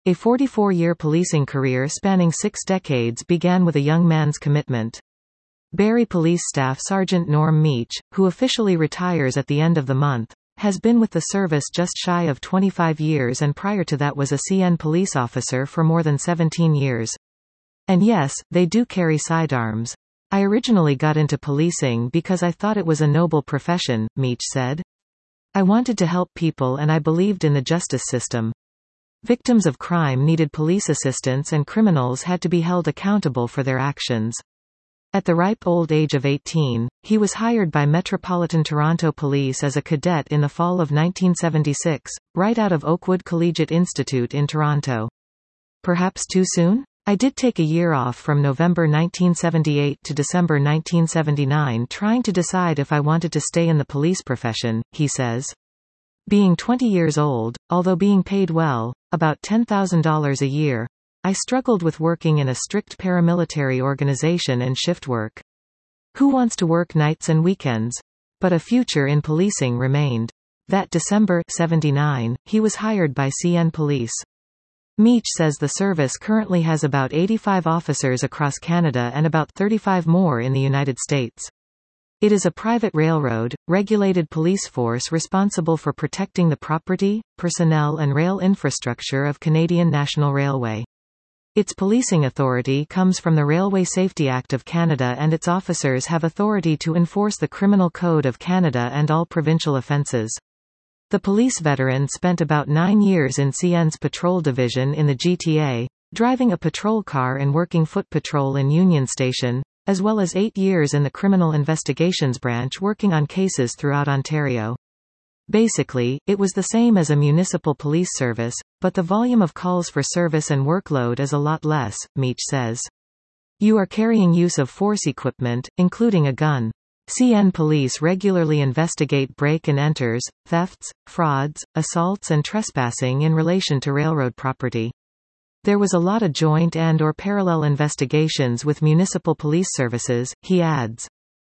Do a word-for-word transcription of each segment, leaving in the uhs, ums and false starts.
A forty-four-year policing career spanning six decades began with a young man's commitment. Barrie Police Staff Sergeant Norm Meach, who officially retires at the end of the month, has been with the service just shy of twenty-five years and prior to that was a C N police officer for more than seventeen years. And yes, they do carry sidearms. I originally got into policing because I thought it was a noble profession, Meach said. I wanted to help people and I believed in the justice system. Victims of crime needed police assistance and criminals had to be held accountable for their actions. At the ripe old age of eighteen, he was hired by Metropolitan Toronto Police as a cadet in the fall of nineteen seventy-six, right out of Oakwood Collegiate Institute in Toronto. Perhaps too soon? I did take a year off from November nineteen seventy-eight to December nineteen seventy-nine trying to decide if I wanted to stay in the police profession, he says. Being twenty years old, although being paid well, about ten thousand dollars a year, I struggled with working in a strict paramilitary organization and shift work. Who wants to work nights and weekends? But a future in policing remained. That December seventy-nine, he was hired by C N Police. Meach says the service currently has about eighty-five officers across Canada and about thirty-five more in the United States. It is a private railroad, regulated police force responsible for protecting the property, personnel and rail infrastructure of Canadian National Railway. Its policing authority comes from the Railway Safety Act of Canada and its officers have authority to enforce the Criminal Code of Canada and all provincial offences. The police veteran spent about nine years in C N's patrol division in the G T A, driving a patrol car and working foot patrol in Union Station, as well as eight years in the Criminal Investigations Branch working on cases throughout Ontario. Basically, it was the same as a municipal police service, but the volume of calls for service and workload is a lot less, Meach says. You are carrying use of force equipment, including a gun. C N Police regularly investigate break-and-enters, thefts, frauds, assaults and trespassing in relation to railroad property. There was a lot of joint and or parallel investigations with municipal police services, he adds.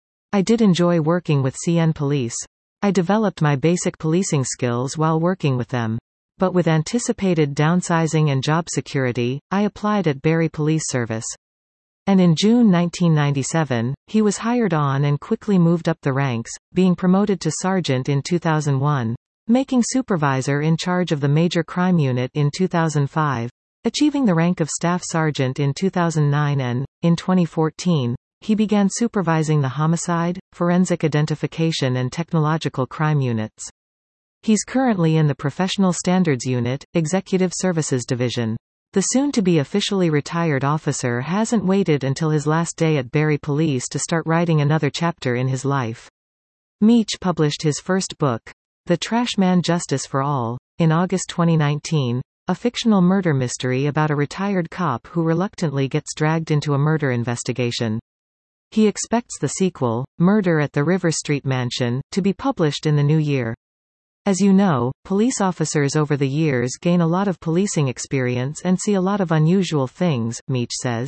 I did enjoy working with C N Police. I developed my basic policing skills while working with them. But with anticipated downsizing and job security, I applied at Barrie Police Service. And in June nineteen ninety-seven, he was hired on and quickly moved up the ranks, being promoted to sergeant in two thousand one, making supervisor in charge of the Major Crime Unit in two thousand five, achieving the rank of staff sergeant in two thousand nine and, in twenty fourteen, he began supervising the homicide, forensic identification and technological crime units. He's currently in the Professional Standards Unit, Executive Services Division. The soon-to-be officially retired officer hasn't waited until his last day at Barrie Police to start writing another chapter in his life. Meach published his first book, The Trash Man Justice for All, in August twenty nineteen, a fictional murder mystery about a retired cop who reluctantly gets dragged into a murder investigation. He expects the sequel, Murder at the River Street Mansion, to be published in the new year. As you know, police officers over the years gain a lot of policing experience and see a lot of unusual things, Meach says.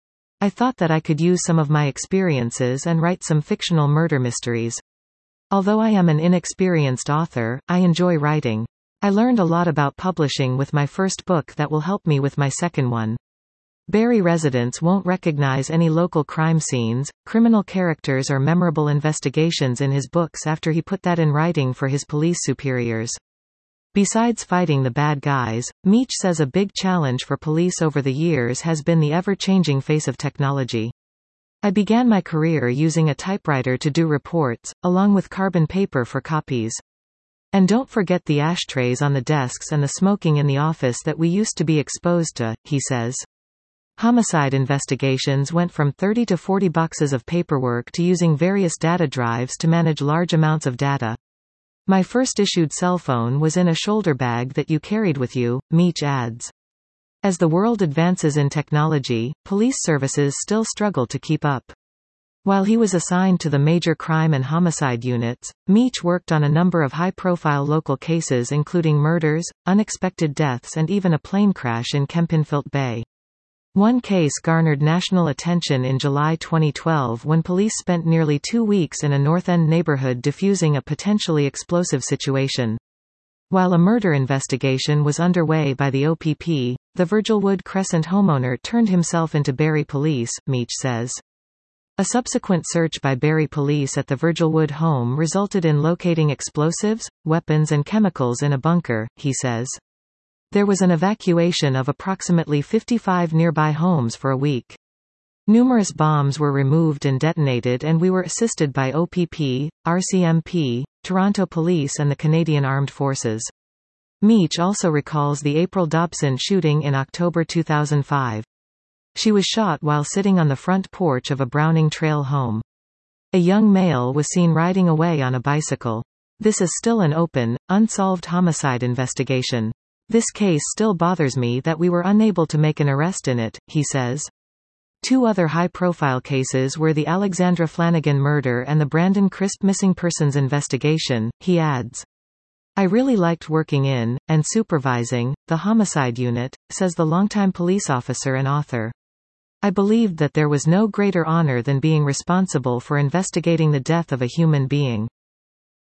I thought that I could use some of my experiences and write some fictional murder mysteries. Although I am an inexperienced author, I enjoy writing. I learned a lot about publishing with my first book that will help me with my second one. Barrie residents won't recognize any local crime scenes, criminal characters or memorable investigations in his books after he put that in writing for his police superiors. Besides fighting the bad guys, Meach says a big challenge for police over the years has been the ever-changing face of technology. I began my career using a typewriter to do reports, along with carbon paper for copies. And don't forget the ashtrays on the desks and the smoking in the office that we used to be exposed to, he says. Homicide investigations went from thirty to forty boxes of paperwork to using various data drives to manage large amounts of data. My first issued cell phone was in a shoulder bag that you carried with you, Meach adds. As the world advances in technology, police services still struggle to keep up. While he was assigned to the Major Crime and Homicide units, Meach worked on a number of high-profile local cases including murders, unexpected deaths and even a plane crash in Kempenfelt Bay. One case garnered national attention in July twenty twelve when police spent nearly two weeks in a North End neighborhood defusing a potentially explosive situation. While a murder investigation was underway by the O P P, The Virgilwood Crescent homeowner turned himself into Barrie Police, Meach says. A subsequent search by Barrie Police at the Virgilwood home resulted in locating explosives, weapons and chemicals in a bunker, he says. There was an evacuation of approximately fifty-five nearby homes for a week. Numerous bombs were removed and detonated, and we were assisted by O P P, R C M P, Toronto Police and the Canadian Armed Forces. Meach also recalls the April Dobson shooting in October two thousand five. She was shot while sitting on the front porch of a Browning Trail home. A young male was seen riding away on a bicycle. This is still an open, unsolved homicide investigation. This case still bothers me that we were unable to make an arrest in it, he says. Two other high-profile cases were the Alexandra Flanagan murder and the Brandon Crisp missing persons investigation, he adds. I really liked working in, and supervising, the homicide unit, says the longtime police officer and author. I believed that there was no greater honor than being responsible for investigating the death of a human being.